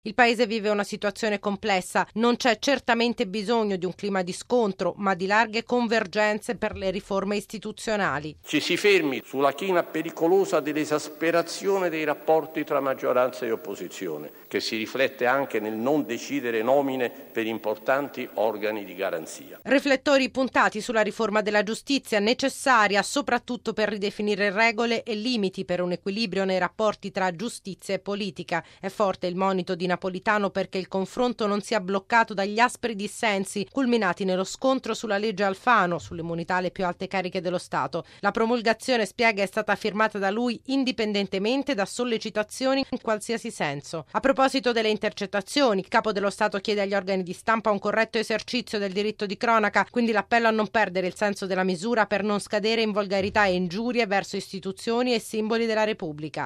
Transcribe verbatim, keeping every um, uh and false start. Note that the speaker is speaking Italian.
Il paese vive una situazione complessa, non c'è certamente bisogno di un clima di scontro, ma di larghe convergenze per le riforme istituzionali. Ci si fermi sulla china pericolosa dell'esasperazione dei rapporti tra maggioranza e opposizione, che si riflette anche nel non decidere nomine per importanti organi di garanzia. Riflettori puntati sulla riforma della giustizia, necessaria soprattutto per ridefinire regole e limiti per un equilibrio nei rapporti tra giustizia e politica. È forte il monito di Napolitano perché il confronto non sia bloccato dagli aspri dissensi culminati nello scontro sulla legge Alfano, sull'immunità alle più alte cariche dello Stato. La promulgazione, spiega, è stata firmata da lui indipendentemente da sollecitazioni in qualsiasi senso. A proposito delle intercettazioni, il capo dello Stato chiede agli organi di stampa un corretto esercizio del diritto di cronaca, quindi l'appello a non perdere il senso della misura per non scadere in volgarità e ingiurie verso istituzioni e simboli della Repubblica.